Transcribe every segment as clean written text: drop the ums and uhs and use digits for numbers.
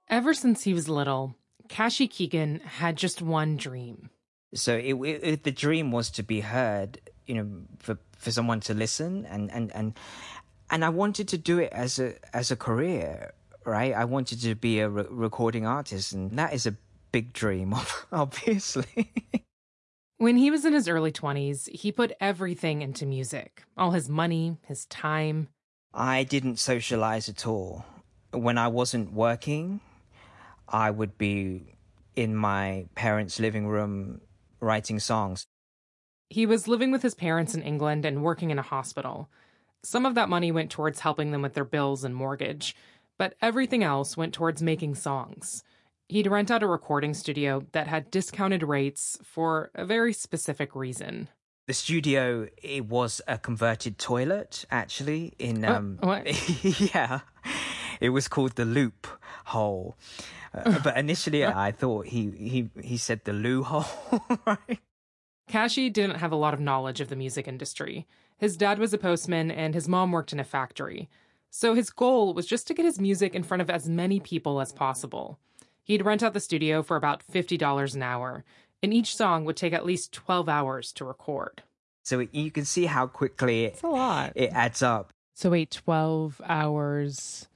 Ever since he was little, Kashi Keegan had just one dream. So the dream was to be heard, for someone to listen, and I wanted to do it as a career, right? I wanted to be a recording artist, and that is a big dream, obviously. When he was in his early 20s, he put everything into music. All his money, his time. I didn't socialize at all. When I wasn't working, I would be in my parents' living room writing songs. He was living with his parents in England and working in a hospital. Some of that money went towards helping them with their bills and mortgage, but everything else went towards making songs. He'd rent out a recording studio that had discounted rates for a very specific reason. The studio, it was a converted toilet, actually. What? Yeah. It was called the Loop Hole. But initially, I thought he said the loo hole, right? Kashi didn't have a lot of knowledge of the music industry. His dad was a postman and his mom worked in a factory. So his goal was just to get his music in front of as many people as possible. He'd rent out the studio for about $50 an hour, and each song would take at least 12 hours to record. So you can see how quickly It's a lot. It adds up. So wait, 12 hours,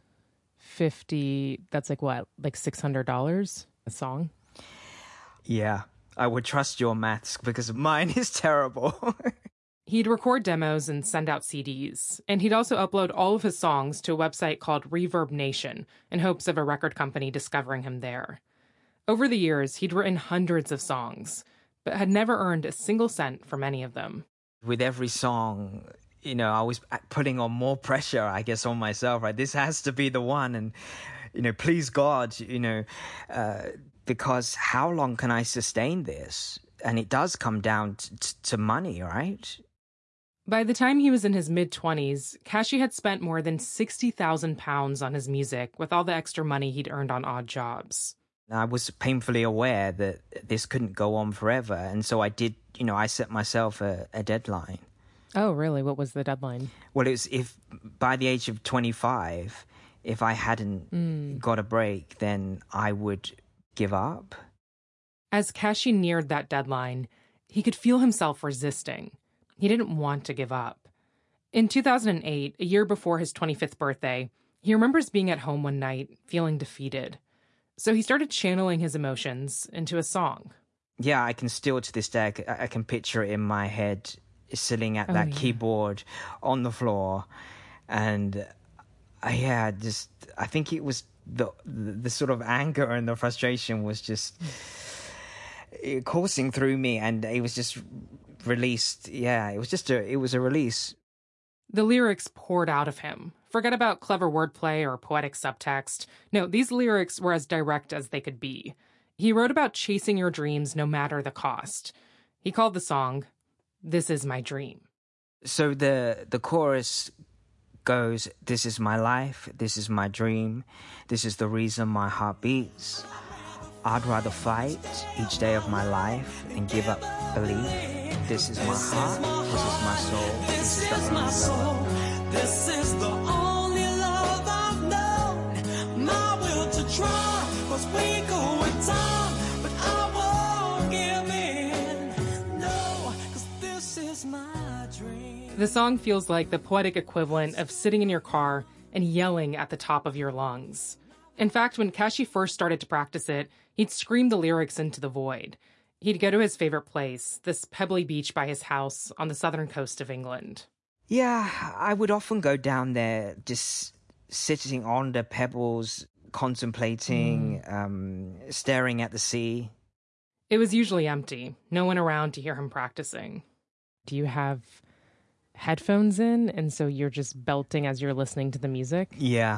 50, that's like what? Like $600 a song? Yeah, I would trust your maths because mine is terrible. He'd record demos and send out CDs, and he'd also upload all of his songs to a website called Reverb Nation in hopes of a record company discovering him there. Over the years, he'd written hundreds of songs, but had never earned a single cent from any of them. With every song, I was putting on more pressure, I guess, on myself, right? This has to be the one, and, please God, because how long can I sustain this? And it does come down to money, right? By the time he was in his mid-20s, Kashi had spent more than £60,000 on his music with all the extra money he'd earned on odd jobs. I was painfully aware that this couldn't go on forever. And so I did, I set myself a deadline. Oh, really? What was the deadline? Well, it was if by the age of 25, if I hadn't got a break, then I would give up. As Kashi neared that deadline, he could feel himself resisting. He didn't want to give up. In 2008, a year before his 25th birthday, he remembers being at home one night, feeling defeated. So he started channeling his emotions into a song. Yeah, I can still, to this day, I can picture it in my head, sitting at that keyboard on the floor. And I think it was the sort of anger and the frustration was just coursing through me, and it was just released. Yeah, it was a release. The lyrics poured out of him. Forget about clever wordplay or poetic subtext. No, these lyrics were as direct as they could be. He wrote about chasing your dreams no matter the cost. He called the song, "This Is My Dream." So the chorus goes, "This is my life, this is my dream, this is the reason my heart beats. I'd rather fight each day of my life and give up belief. This is my heart, this is my soul, this is my soul. This is the only love I've known. My will to try was weaker with time, but I won't give in. No, 'cause this is my dream." The song feels like the poetic equivalent of sitting in your car and yelling at the top of your lungs. In fact, when Kashi first started to practice it, he'd scream the lyrics into the void. He'd go to his favorite place, this pebbly beach by his house on the southern coast of England. Yeah, I would often go down there just sitting on the pebbles, contemplating, staring at the sea. It was usually empty, no one around to hear him practicing. Do you have headphones in, and so you're just belting as you're listening to the music? Yeah,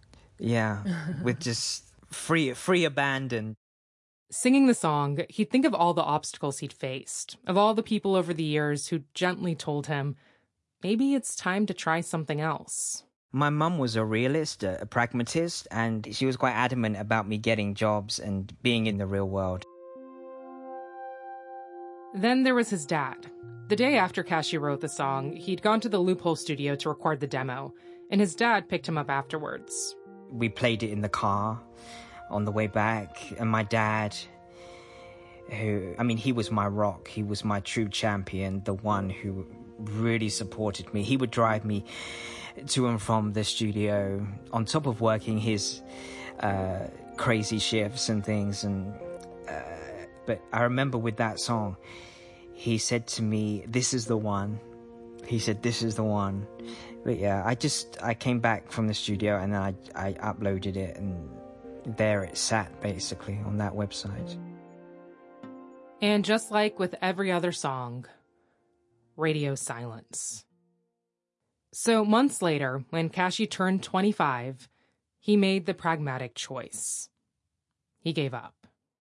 with just free abandon. Singing the song, he'd think of all the obstacles he'd faced, of all the people over the years who gently told him, maybe it's time to try something else. My mum was a realist, a pragmatist, and she was quite adamant about me getting jobs and being in the real world. Then there was his dad. The day after Kashi wrote the song, he'd gone to the Loophole studio to record the demo, and his dad picked him up afterwards. We played it in the car. on the way back. And my dad, he was my rock. He was my true champion, the one who really supported me. He would drive me to and from the studio on top of working his crazy shifts and things. But I remember with that song, he said to me, "This is the one." He said, "This is the one." But yeah, I came back from the studio and then I uploaded it, and there it sat basically on that website. And just like with every other song, radio silence. So months later, when Kashi turned 25, he made the pragmatic choice. He gave up.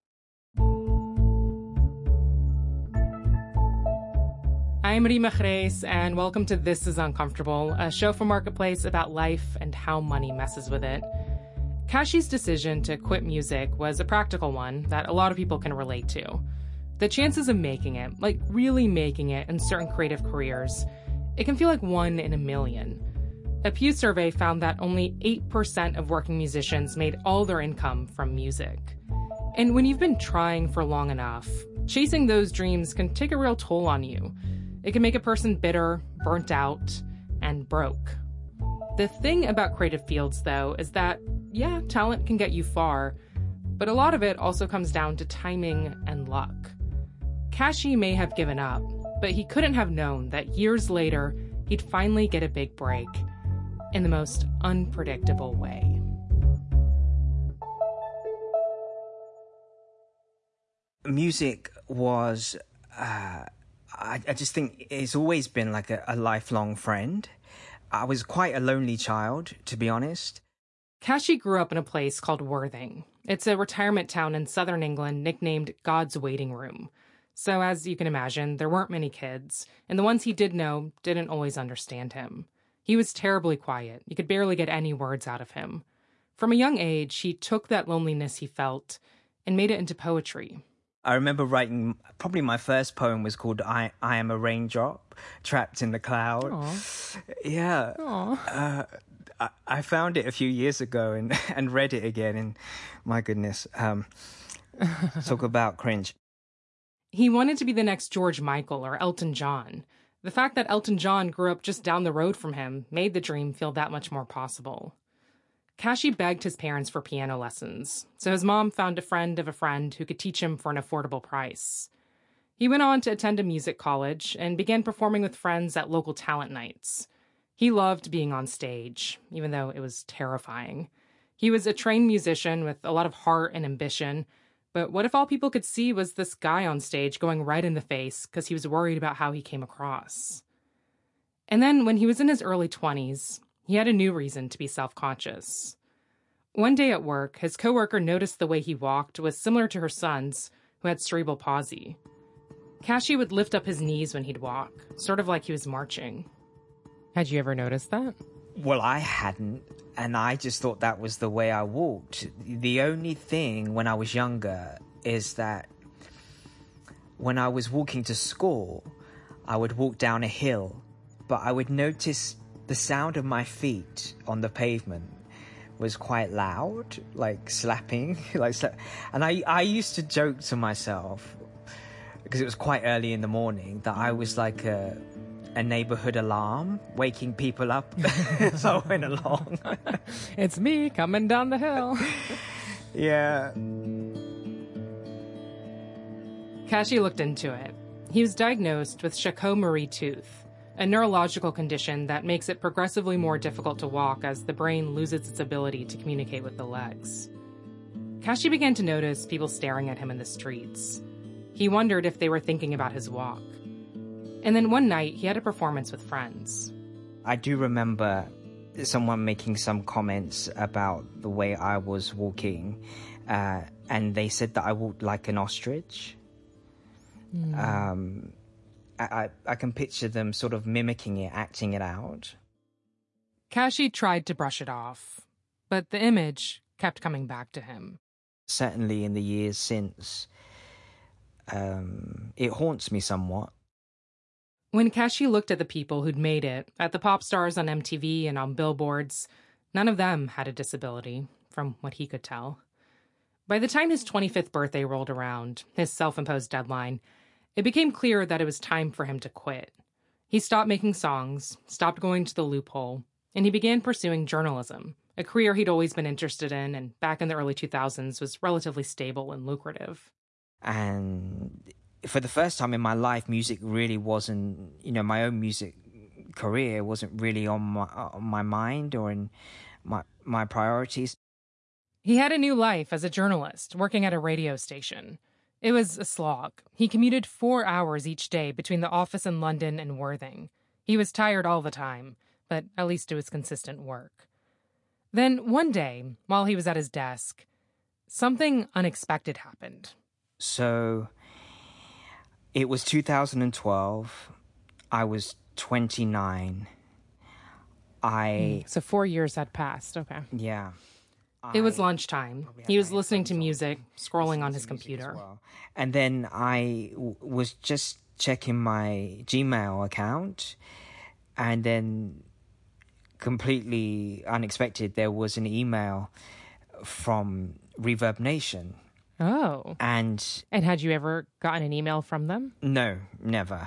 I'm Rima Chreis, and welcome to This Is Uncomfortable, a show from Marketplace about life and how money messes with it. Kashi's decision to quit music was a practical one that a lot of people can relate to. The chances of making it, like really making it in certain creative careers, it can feel like 1 in a million. A Pew survey found that only 8% of working musicians made all their income from music. And when you've been trying for long enough, chasing those dreams can take a real toll on you. It can make a person bitter, burnt out, and broke. The thing about creative fields, though, is that, yeah, talent can get you far, but a lot of it also comes down to timing and luck. Kashi may have given up, but he couldn't have known that years later, he'd finally get a big break in the most unpredictable way. Music was... I just think it's always been like a lifelong friend. I was quite a lonely child, to be honest. Kashi grew up in a place called Worthing. It's a retirement town in southern England nicknamed God's Waiting Room. So as you can imagine, there weren't many kids, and the ones he did know didn't always understand him. He was terribly quiet. You could barely get any words out of him. From a young age, he took that loneliness he felt and made it into poetry. I remember writing, probably my first poem was called I Am a Raindrop Trapped in the Cloud. Aww. Yeah. Aww. I found it a few years ago and read it again, and my goodness, talk about cringe. He wanted to be the next George Michael or Elton John. The fact that Elton John grew up just down the road from him made the dream feel that much more possible. Kashi begged his parents for piano lessons, so his mom found a friend of a friend who could teach him for an affordable price. He went on to attend a music college and began performing with friends at local talent nights. He loved being on stage, even though it was terrifying. He was a trained musician with a lot of heart and ambition, but what if all people could see was this guy on stage going right in the face because he was worried about how he came across? And then when he was in his early 20s, he had a new reason to be self-conscious. One day at work, his coworker noticed the way he walked was similar to her son's, who had cerebral palsy. Kashi would lift up his knees when he'd walk, sort of like he was marching. Had you ever noticed that? Well, I hadn't, and I just thought that was the way I walked. The only thing when I was younger is that when I was walking to school, I would walk down a hill, but I would notice the sound of my feet on the pavement was quite loud, like slapping, and I used to joke to myself, because it was quite early in the morning, that I was like a neighborhood alarm, waking people up. So I went along. It's me coming down the hill. Yeah. Kashi looked into it. He was diagnosed with Charcot-Marie tooth, a neurological condition that makes it progressively more difficult to walk as the brain loses its ability to communicate with the legs. Kashi began to notice people staring at him in the streets. He wondered if they were thinking about his walk. And then one night, he had a performance with friends. I do remember someone making some comments about the way I was walking, and they said that I walked like an ostrich. I can picture them sort of mimicking it, acting it out. Kashi tried to brush it off, but the image kept coming back to him. Certainly in the years since, it haunts me somewhat. When Kashi looked at the people who'd made it, at the pop stars on MTV and on billboards, none of them had a disability, from what he could tell. By the time his 25th birthday rolled around, his self-imposed deadline, it became clear that it was time for him to quit. He stopped making songs, stopped going to the loophole, and he began pursuing journalism, a career he'd always been interested in and back in the early 2000s was relatively stable and lucrative. And for the first time in my life, music really wasn't, my own music career wasn't really on my mind or in my priorities. He had a new life as a journalist, working at a radio station. It was a slog. He commuted 4 hours each day between the office in London and Worthing. He was tired all the time, but at least it was consistent work. Then one day, while he was at his desk, something unexpected happened. So it was 2012. I was 29. So 4 years had passed. Okay. Yeah. It was lunchtime. He was listening to music, scrolling on his computer. And then I was just checking my Gmail account, and then completely unexpected, there was an email from Reverb Nation. Oh. And had you ever gotten an email from them? No, never.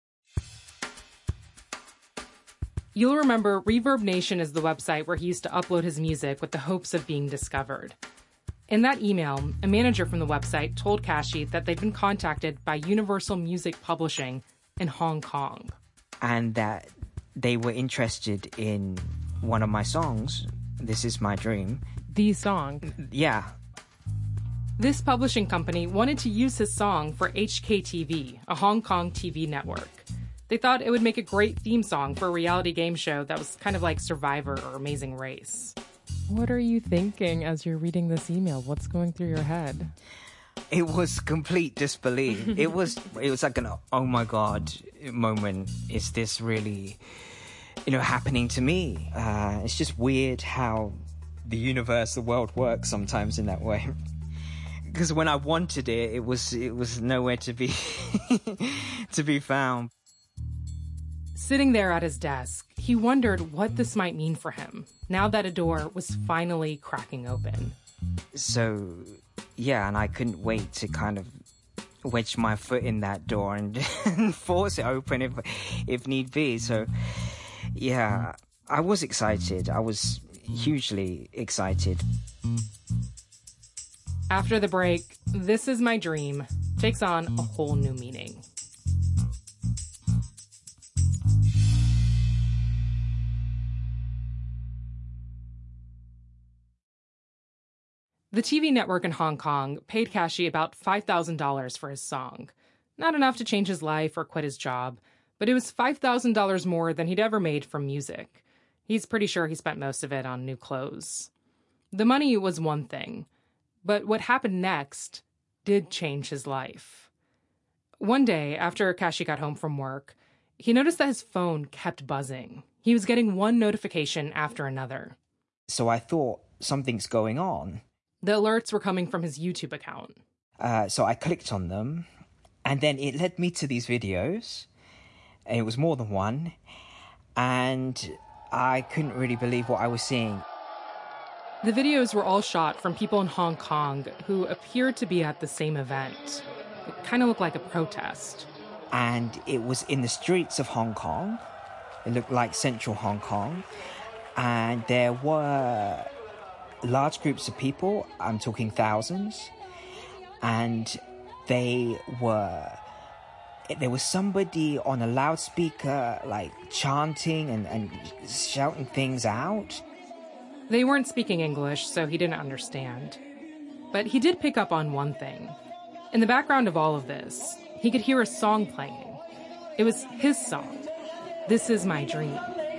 You'll remember Reverb Nation is the website where he used to upload his music with the hopes of being discovered. In that email, a manager from the website told Kashi that they'd been contacted by Universal Music Publishing in Hong Kong. And that they were interested in one of my songs, This Is My Dream. The song? Yeah. This publishing company wanted to use his song for HKTV, a Hong Kong TV network. They thought it would make a great theme song for a reality game show that was kind of like Survivor or Amazing Race. What are you thinking as you're reading this email? What's going through your head? It was complete disbelief. It was like an oh my god moment. Is this really, happening to me? It's just weird how the universe, the world works sometimes in that way. Because when I wanted it, it was nowhere to be to be found. Sitting there at his desk, he wondered what this might mean for him, now that a door was finally cracking open. So, yeah, and I couldn't wait to kind of wedge my foot in that door and force it open if need be. So, yeah, I was excited. I was hugely excited. After the break, This Is My Dream takes on a whole new meaning. The TV network in Hong Kong paid Kashi about $5,000 for his song. Not enough to change his life or quit his job, but it was $5,000 more than he'd ever made from music. He's pretty sure he spent most of it on new clothes. The money was one thing, but what happened next did change his life. One day, after Kashi got home from work, he noticed that his phone kept buzzing. He was getting one notification after another. So I thought, something's going on. The alerts were coming from his YouTube account. So I clicked on them, and then it led me to these videos. It was more than one, and I couldn't really believe what I was seeing. The videos were all shot from people in Hong Kong who appeared to be at the same event. It kind of looked like a protest. And it was in the streets of Hong Kong. It looked like central Hong Kong. And there were large groups of people, I'm talking thousands, and there was somebody on a loudspeaker, like, chanting and shouting things out. They weren't speaking English, so he didn't understand. But he did pick up on one thing. In the background of all of this, he could hear a song playing. It was his song, This Is My Dream.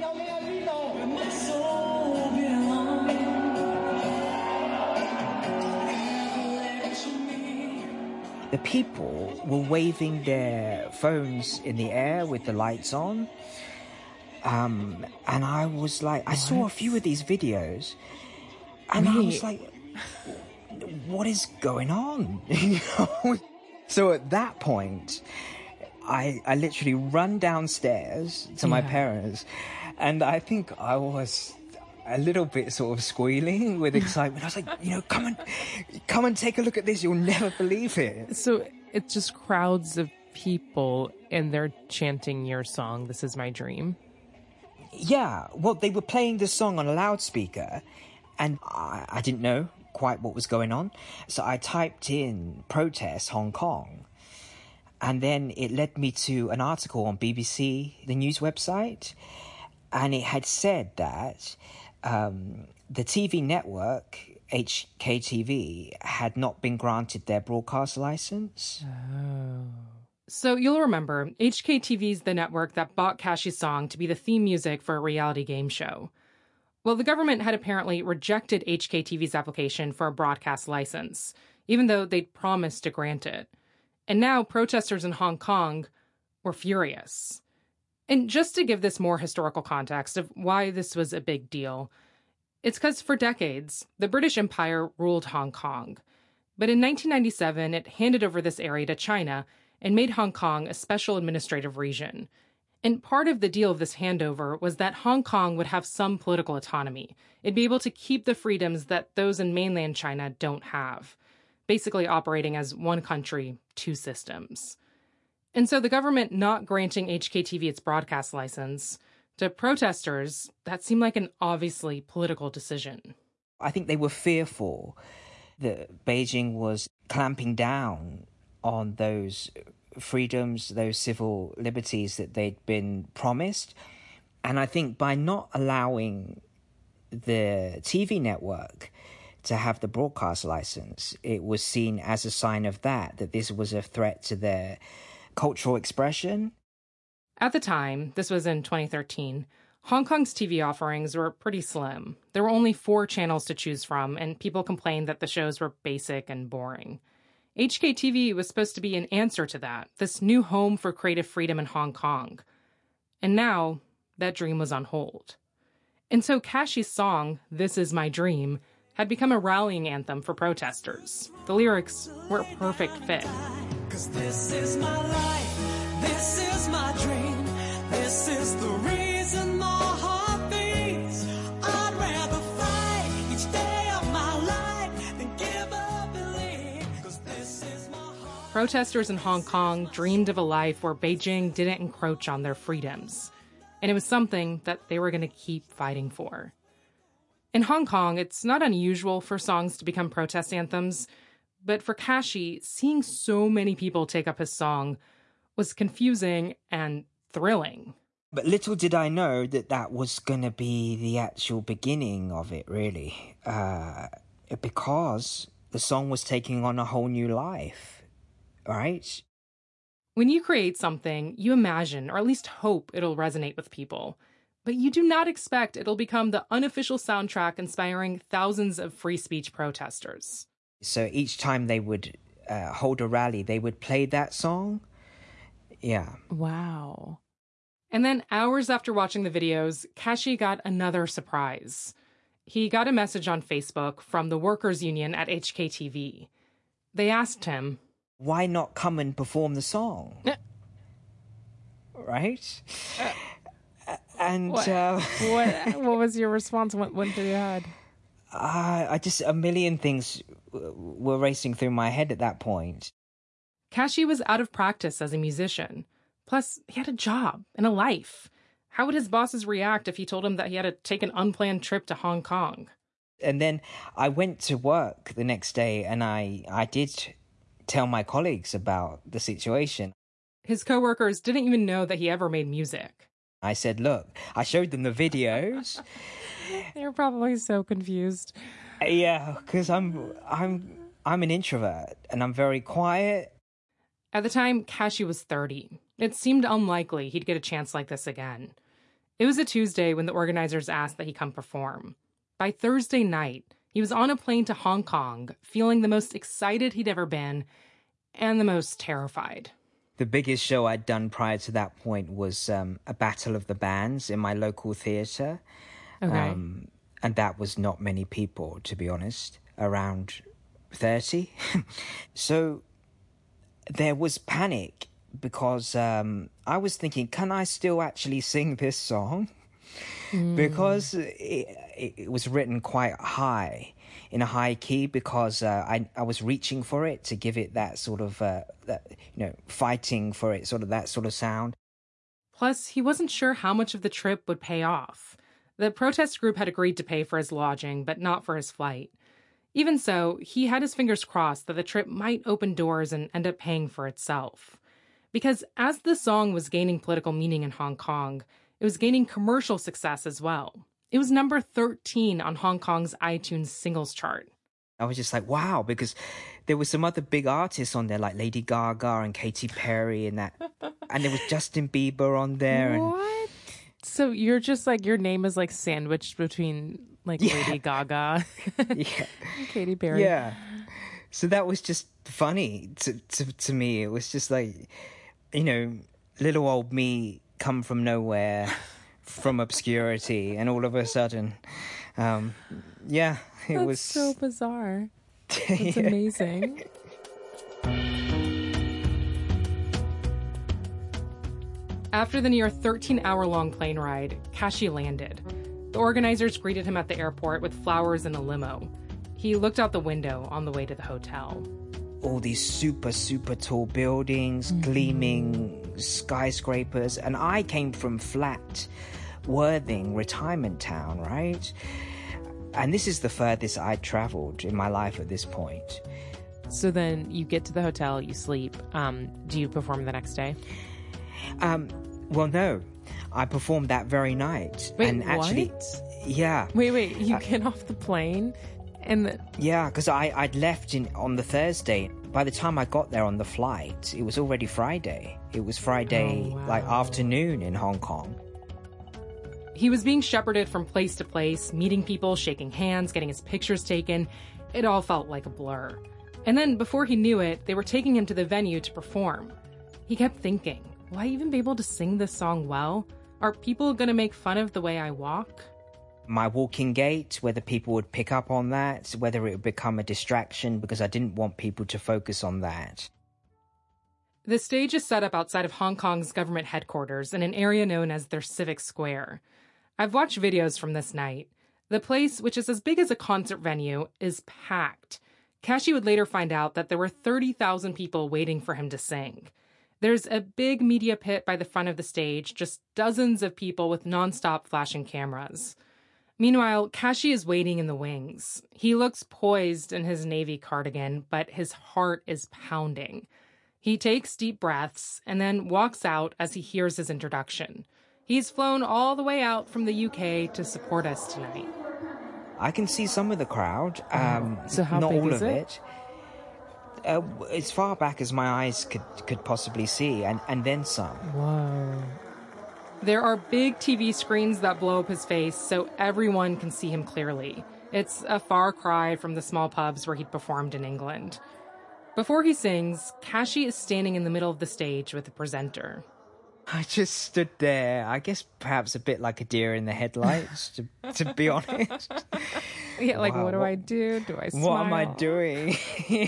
The people were waving their phones in the air with the lights on. And I was like, I saw a few of these videos, and I was like, what is going on? So at that point, I literally run downstairs to my parents, and I think I was a little bit sort of squealing with excitement. I was like, come and take a look at this. You'll never believe it. So it's just crowds of people and they're chanting your song, This Is My Dream. Yeah, well, they were playing the song on a loudspeaker and I didn't know quite what was going on. So I typed in protest Hong Kong and then it led me to an article on BBC, the news website, and it had said that the TV network, HKTV, had not been granted their broadcast license. Oh. So you'll remember, HKTV is the network that bought Cashy's song to be the theme music for a reality game show. Well, the government had apparently rejected HKTV's application for a broadcast license, even though they'd promised to grant it. And now protesters in Hong Kong were furious. And just to give this more historical context of why this was a big deal, it's because for decades, the British Empire ruled Hong Kong. But in 1997, it handed over this area to China and made Hong Kong a special administrative region. And part of the deal of this handover was that Hong Kong would have some political autonomy. It'd be able to keep the freedoms that those in mainland China don't have, basically operating as one country, two systems. And so the government not granting HKTV its broadcast license, to protesters, that seemed like an obviously political decision. I think they were fearful that Beijing was clamping down on those freedoms, those civil liberties that they'd been promised. And I think by not allowing the TV network to have the broadcast license, it was seen as a sign of that this was a threat to their cultural expression. At the time, this was in 2013, Hong Kong's TV offerings were pretty slim. There were only 4 channels to choose from, and people complained that the shows were basic and boring. HKTV was supposed to be an answer to that, this new home for creative freedom in Hong Kong. And now, that dream was on hold. And so Cashy's song, This Is My Dream, had become a rallying anthem for protesters. The lyrics were a perfect fit. 'Cause this is my life, this is my dream, this is the reason my heart beats. I'd rather fight each day of my life than give up and leave. 'Cause this is my heart. Protesters in Hong Kong dreamed of a life where Beijing didn't encroach on their freedoms. And it was something that they were going to keep fighting for. In Hong Kong, it's not unusual for songs to become protest anthems, but for Cashy, seeing so many people take up his song was confusing and thrilling. But little did I know that was going to be the actual beginning of it, really. Because the song was taking on a whole new life, right? When you create something, you imagine, or at least hope, it'll resonate with people. But you do not expect it'll become the unofficial soundtrack inspiring thousands of free speech protesters. So each time they would hold a rally, they would play that song. Yeah. Wow. And then hours after watching the videos, Cashy got another surprise. He got a message on Facebook from the workers' union at HKTV. They asked him, why not come and perform the song? Right? And what was your response? What did you had? I just, a million things were racing through my head at that point. Cashy was out of practice as a musician. Plus, he had a job and a life. How would his bosses react if he told him that he had to take an unplanned trip to Hong Kong? And then I went to work the next day and I did tell my colleagues about the situation. His coworkers didn't even know that he ever made music. I said, look, I showed them the videos. They were probably so confused. Yeah, because I'm an introvert and I'm very quiet. At the time, Cashy was 30. It seemed unlikely he'd get a chance like this again. It was a Tuesday when the organizers asked that he come perform. By Thursday night, he was on a plane to Hong Kong, feeling the most excited he'd ever been and the most terrified. The biggest show I'd done prior to that point was a battle of the bands in my local theatre. Okay. And that was not many people, to be honest, around 30. So there was panic because I was thinking, can I still actually sing this song? because it was written quite high, in a high key, because I was reaching for it to give it that sort of, fighting for it, sort of that sort of sound. Plus, he wasn't sure how much of the trip would pay off. The protest group had agreed to pay for his lodging, but not for his flight. Even so, he had his fingers crossed that the trip might open doors and end up paying for itself. Because as the song was gaining political meaning in Hong Kong, it was gaining commercial success as well. It was number 13 on Hong Kong's iTunes singles chart. I was just like, wow, because there were some other big artists on there, like Lady Gaga and Katy Perry and that. And there was Justin Bieber on there. What? So you're just like, your name is like sandwiched between like Lady Gaga and Katy Perry. Yeah. So that was just funny to me. It was just like, little old me come from nowhere, from obscurity, and all of a sudden, it was so bizarre. It's amazing. After the near 13-hour-long plane ride, Kashi landed. The organizers greeted him at the airport with flowers and a limo. He looked out the window on the way to the hotel. All these super, super tall buildings, gleaming skyscrapers, and I came from flat Worthing retirement town, right? And this is the furthest I'd traveled in my life at this point. So then you get to the hotel, you sleep. Do you perform the next day? Well, no. I performed that very night. Wait, and actually, what? Yeah. Wait, you get off the plane and... Yeah, because I'd left on the Thursday. By the time I got there on the flight, it was already Friday. It was Friday, afternoon in Hong Kong. He was being shepherded from place to place, meeting people, shaking hands, getting his pictures taken. It all felt like a blur. And then, before he knew it, they were taking him to the venue to perform. He kept thinking, will I even be able to sing this song well? Are people going to make fun of the way I walk? My walking gait, whether people would pick up on that, whether it would become a distraction, because I didn't want people to focus on that. The stage is set up outside of Hong Kong's government headquarters in an area known as their Civic Square. I've watched videos from this night. The place, which is as big as a concert venue, is packed. Kashi would later find out that there were 30,000 people waiting for him to sing. There's a big media pit by the front of the stage, just dozens of people with nonstop flashing cameras. Meanwhile, Kashi is waiting in the wings. He looks poised in his navy cardigan, but his heart is pounding. He takes deep breaths and then walks out as he hears his introduction. He's flown all the way out from the UK to support us tonight. I can see some of the crowd, so how not big all is of it? As far back as my eyes could possibly see, and then some. Whoa. There are big TV screens that blow up his face so everyone can see him clearly. It's a far cry from the small pubs where he'd performed in England. Before he sings, Kashi is standing in the middle of the stage with the presenter. I just stood there, I guess perhaps a bit like a deer in the headlights, to be honest. Yeah, like, Wow, what do I do? Do I smile? What am I doing?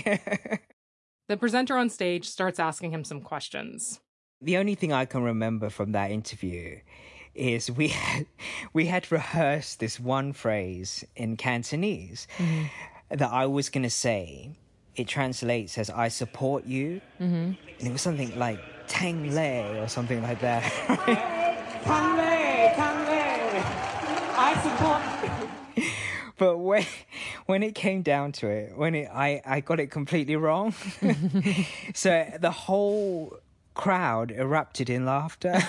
The presenter on stage starts asking him some questions. The only thing I can remember from that interview is we had rehearsed this one phrase in Cantonese that I was going to say. It translates as "I support you," and it was something like "Tang Lei" or something like that. Tang Lei, I support. But when it came down to it, I got it completely wrong. So the whole crowd erupted in laughter.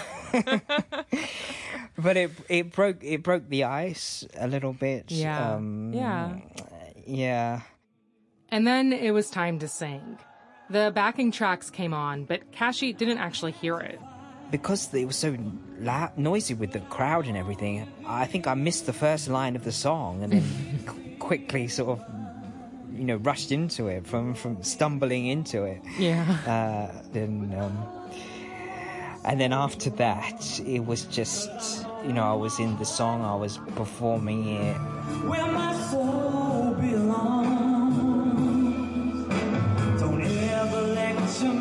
But it broke the ice a little bit. Yeah. Yeah. And then it was time to sing. The backing tracks came on, but Kashi didn't actually hear it. Because it was so noisy with the crowd and everything, I think I missed the first line of the song and then quickly sort of, rushed into it from stumbling into it. Yeah. And then after that, it was just, I was in the song, I was performing it. Where my soul belongs. Don't ever lecture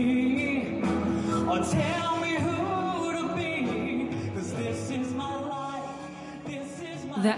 me or tell me who to be, 'cause this is my life.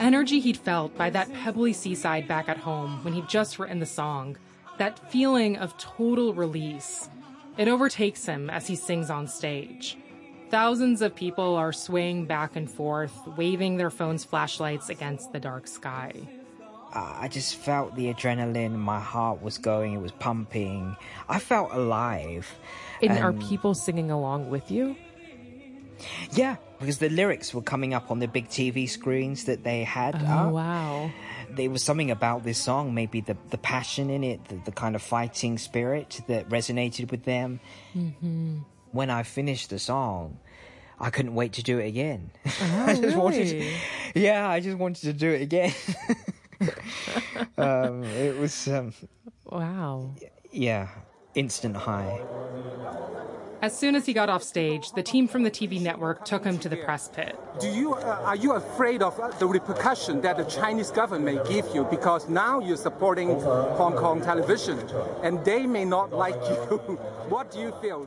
energy he'd felt by that pebbly seaside back at home when he'd just written the song, that feeling of total release, it overtakes him as he sings on stage. Thousands of people are swaying back and forth, waving their phones' flashlights against the dark sky. I just felt the adrenaline. My heart was going. It was pumping. I felt alive. And are people singing along with you? Yeah, because the lyrics were coming up on the big TV screens that they had Oh, up. wow. There was something about this song, maybe the passion in it, the kind of fighting spirit that resonated with them. Mm-hmm. When I finished the song, I couldn't wait to do it again. Oh, I just really? I just wanted to do it again. It was, Wow. yeah, instant high. As soon as he got off stage, the team from the TV network took him to the press pit. Are you afraid of the repercussion that the Chinese government may give you because now you're supporting Hong Kong television and they may not like you? What do you feel?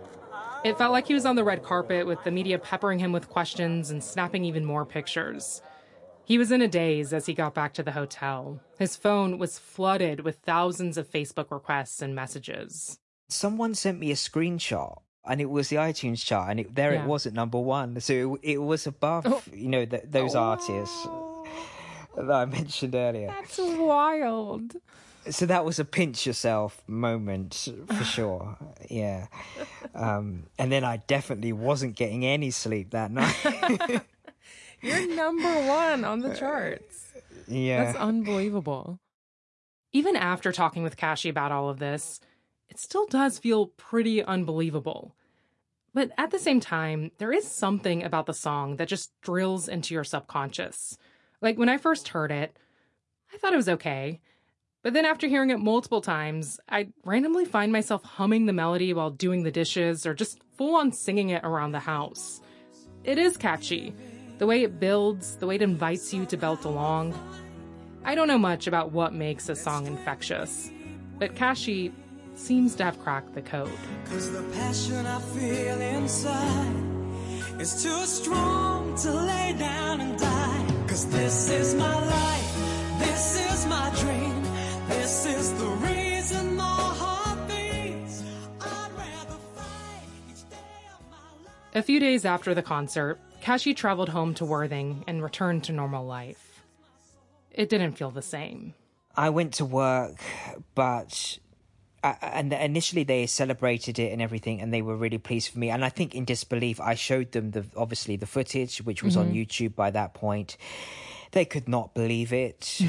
It felt like he was on the red carpet with the media peppering him with questions and snapping even more pictures. He was in a daze as he got back to the hotel. His phone was flooded with thousands of Facebook requests and messages. Someone sent me a screenshot, and it was the iTunes chart, and it was at number 1. So it was above, those artists that I mentioned earlier. That's wild. So that was a pinch yourself moment for sure. Yeah. And then I definitely wasn't getting any sleep that night. You're number 1 on the charts. Yeah. That's unbelievable. Even after talking with Kashi about all of this, it still does feel pretty unbelievable. But at the same time, there is something about the song that just drills into your subconscious. Like when I first heard it, I thought it was okay. But then after hearing it multiple times, I'd randomly find myself humming the melody while doing the dishes or just full-on singing it around the house. It is catchy. The way it builds, the way it invites you to belt along. I don't know much about what makes a song infectious, but Kashi seems to have cracked the code. 'Cause the passion I feel inside is too strong to lay down and die. 'Cause this is my life, this is my dream, this is the reason my heart beats. I'd rather fight each day of my life. A few days after the concert, Kashi traveled home to Worthing and returned to normal life. It didn't feel the same. I went to work, but and initially they celebrated it and everything, and they were really pleased for me. And I think in disbelief, I showed them obviously the footage, which was on YouTube by that point. They could not believe it.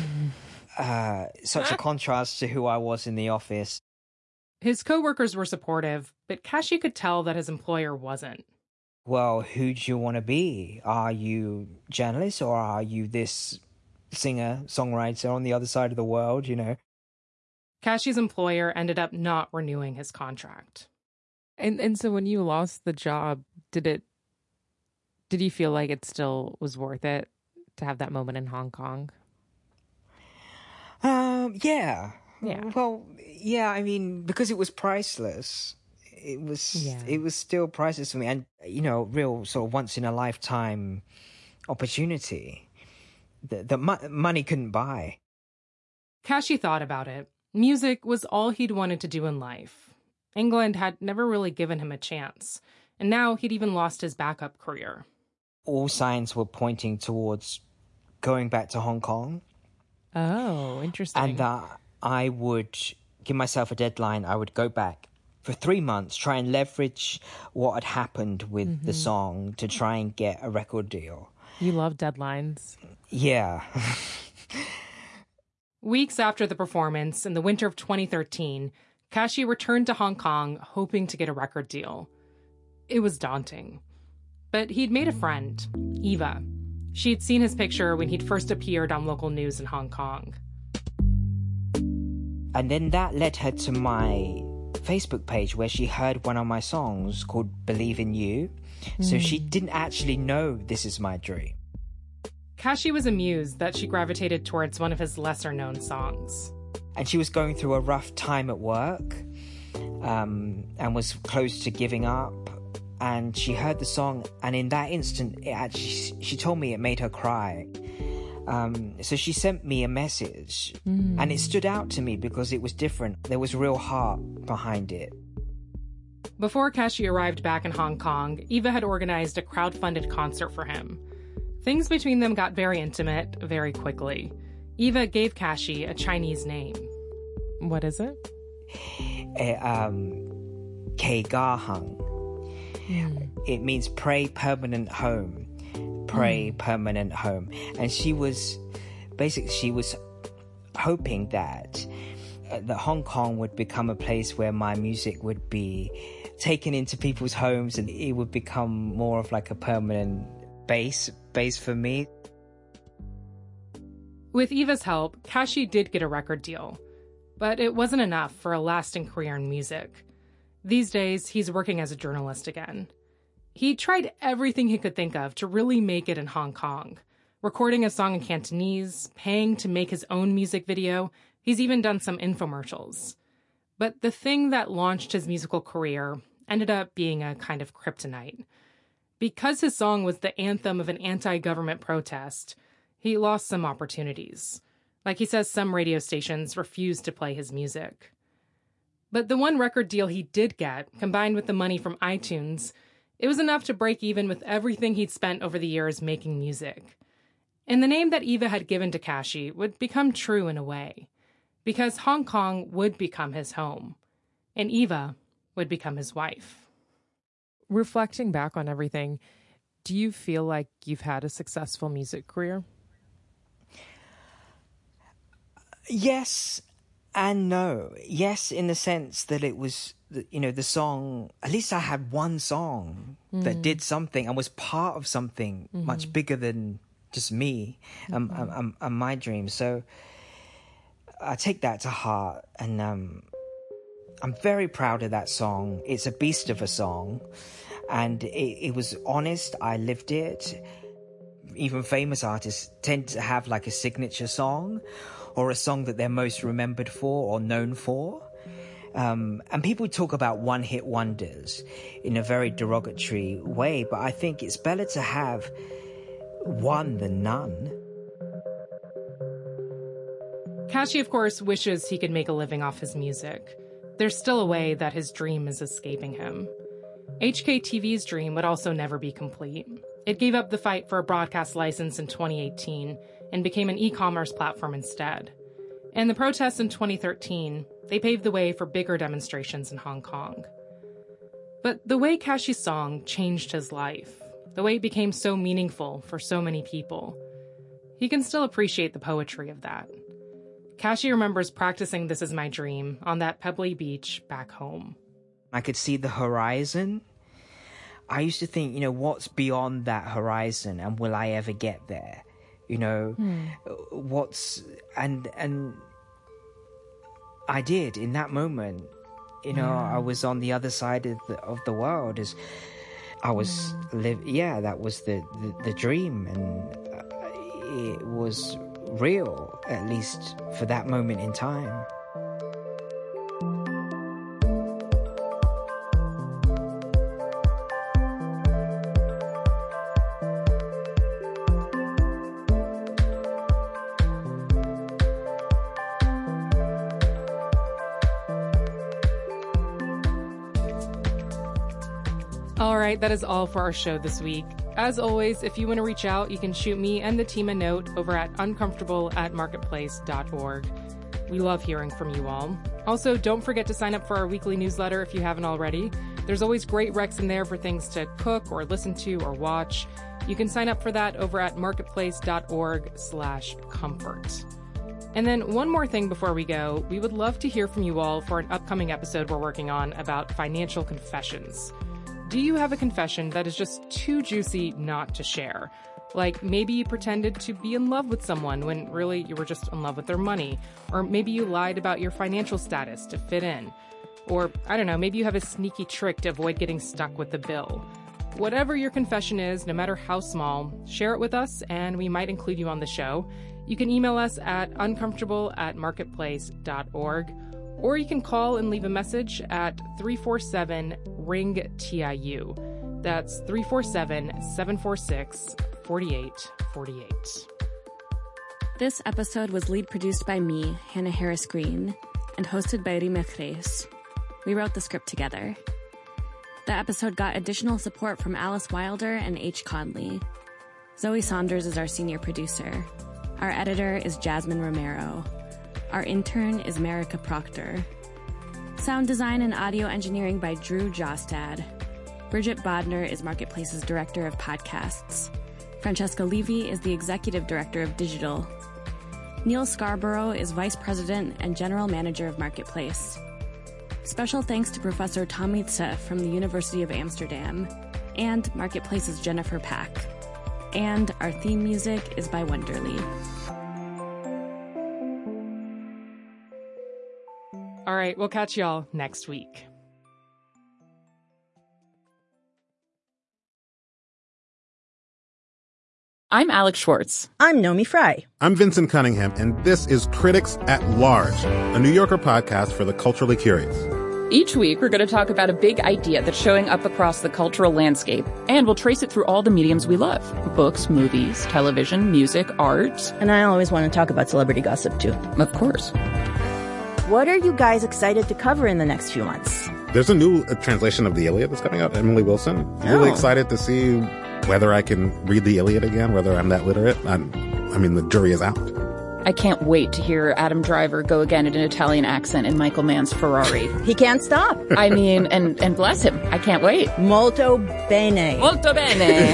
Such a contrast to who I was in the office. His coworkers were supportive, but Kashi could tell that his employer wasn't. Well, who do you want to be? Are you journalist or are you this singer, songwriter on the other side of the world, Kashi's employer ended up not renewing his contract. And so when you lost the job, did you feel like it still was worth it to have that moment in Hong Kong? Yeah. Yeah. Well, yeah, I mean, because it was priceless. It was still priceless for me, and real sort of once in a lifetime opportunity that money couldn't buy. Kashi thought about it. Music was all he'd wanted to do in life. England had never really given him a chance, and now he'd even lost his backup career. All signs were pointing towards going back to Hong Kong. Oh, interesting. And that I would give myself a deadline. I would go back for 3 months, try and leverage what had happened with the song to try and get a record deal. You love deadlines. Yeah. Weeks after the performance, in the winter of 2013, Kashi returned to Hong Kong hoping to get a record deal. It was daunting. But he'd made a friend, Eva. She'd seen his picture when he'd first appeared on local news in Hong Kong. And then that led her to my Facebook page where she heard one of my songs called Believe in You. So she didn't actually know This Is My Dream. Kashi was amused that she gravitated towards one of his lesser-known songs. And she was going through a rough time at work and was close to giving up. And she heard the song, and in that instant, she told me it made her cry. So she sent me a message, and it stood out to me because it was different. There was real heart behind it. Before Kashi arrived back in Hong Kong, Eva had organized a crowd-funded concert for him. Things between them got very intimate very quickly. Eva gave Kashi a Chinese name. What is it? Kei Ga Hung. It means pray permanent home. Pray permanent home. And she was hoping that Hong Kong would become a place where my music would be taken into people's homes and it would become more of like a permanent base for me. With Eva's help, Kashi did get a record deal, but it wasn't enough for a lasting career in music. These days, he's working as a journalist again. He tried everything he could think of to really make it in Hong Kong, recording a song in Cantonese, paying to make his own music video. He's even done some infomercials. But the thing that launched his musical career ended up being a kind of kryptonite. Because his song was the anthem of an anti-government protest, he lost some opportunities. Like he says, some radio stations refused to play his music. But the one record deal he did get, combined with the money from iTunes, it was enough to break even with everything he'd spent over the years making music. And the name that Eva had given to Kashi would become true in a way, because Hong Kong would become his home, and Eva would become his wife. Reflecting back on everything, do you feel like you've had a successful music career? Yes and no. Yes, in the sense that it was, the song, at least I had one song that did something and was part of something much bigger than just me and my dreams. So I take that to heart, and I'm very proud of that song. It's a beast of a song, and it was honest. I lived it. Even famous artists tend to have like a signature song or a song that they're most remembered for or known for. And people talk about one-hit wonders in a very derogatory way, but I think it's better to have one than none. Kashi, of course, wishes he could make a living off his music. There's still a way that his dream is escaping him. HKTV's dream would also never be complete. It gave up the fight for a broadcast license in 2018 and became an e-commerce platform instead. And the protests in 2013, they paved the way for bigger demonstrations in Hong Kong. But the way Kashi's song changed his life, the way it became so meaningful for so many people, he can still appreciate the poetry of that. Kashi remembers practicing This Is My Dream on that pebbly beach back home. I could see the horizon. I used to think, what's beyond that horizon, and will I ever get there? And I did in that moment. I was on the other side of the world as I was that was the dream, and it was real, at least for that moment in time. All right, that is all for our show this week. As always, if you want to reach out, you can shoot me and the team a note over at uncomfortable@marketplace.org. We love hearing from you all. Also, don't forget to sign up for our weekly newsletter if you haven't already. There's always great recs in there for things to cook or listen to or watch. You can sign up for that over at marketplace.org/comfort. And then one more thing before we go, we would love to hear from you all for an upcoming episode we're working on about financial confessions. Do you have a confession that is just too juicy not to share? Like maybe you pretended to be in love with someone when really you were just in love with their money. Or maybe you lied about your financial status to fit in. Or, I don't know, maybe you have a sneaky trick to avoid getting stuck with the bill. Whatever your confession is, no matter how small, share it with us and we might include you on the show. You can email us at uncomfortable@marketplace.org. Or you can call and leave a message at 347-RING-TIU. That's 347-746-4848. This episode was lead produced by me, Hannah Harris Green, and hosted by Rima Kreis. We wrote the script together. The episode got additional support from Alice Wilder and H. Conley. Zoe Saunders is our senior producer. Our editor is Jasmine Romero. Our intern is Marika Proctor. Sound design and audio engineering by Drew Jostad. Bridget Bodner is Marketplace's Director of Podcasts. Francesca Levy is the Executive Director of Digital. Neil Scarborough is Vice President and General Manager of Marketplace. Special thanks to Professor Tommy Tse from the University of Amsterdam and Marketplace's Jennifer Pack. And our theme music is by Wonderly. All right, we'll catch y'all next week. I'm Alex Schwartz. I'm Nomi Fry. I'm Vincent Cunningham, and this is Critics at Large, a New Yorker podcast for the culturally curious. Each week, we're going to talk about a big idea that's showing up across the cultural landscape, and we'll trace it through all the mediums we love. Books, movies, television, music, art. And I always want to talk about celebrity gossip, too. Of course. What are you guys excited to cover in the next few months? There's a new translation of the Iliad that's coming out, Emily Wilson. I'm really excited to see whether I can read the Iliad again, whether I'm that literate. I mean, the jury is out. I can't wait to hear Adam Driver go again in an Italian accent in Michael Mann's Ferrari. He can't stop. I mean, and bless him. I can't wait. Molto bene. Molto bene.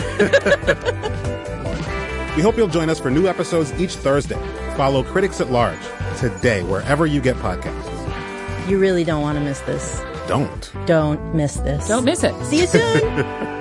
We hope you'll join us for new episodes each Thursday. Follow Critics at Large today, wherever you get podcasts. You really don't want to miss this. Don't miss this. Don't miss it. See you soon.